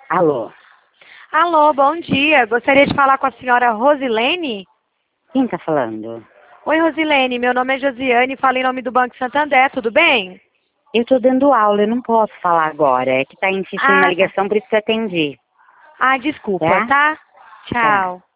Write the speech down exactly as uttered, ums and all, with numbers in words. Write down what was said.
Alô? Alô, bom dia. Gostaria de falar com a senhora Rosilene? Quem tá falando? Oi, Rosilene. Meu nome é Josiane, falo em nome do Banco Santander, tudo bem? Eu tô dando aula, eu não posso falar agora. É que tá insistindo Ah, na tá. ligação, por isso que eu atendi. Ah, desculpa, Tá? tá? Tá. Tchau.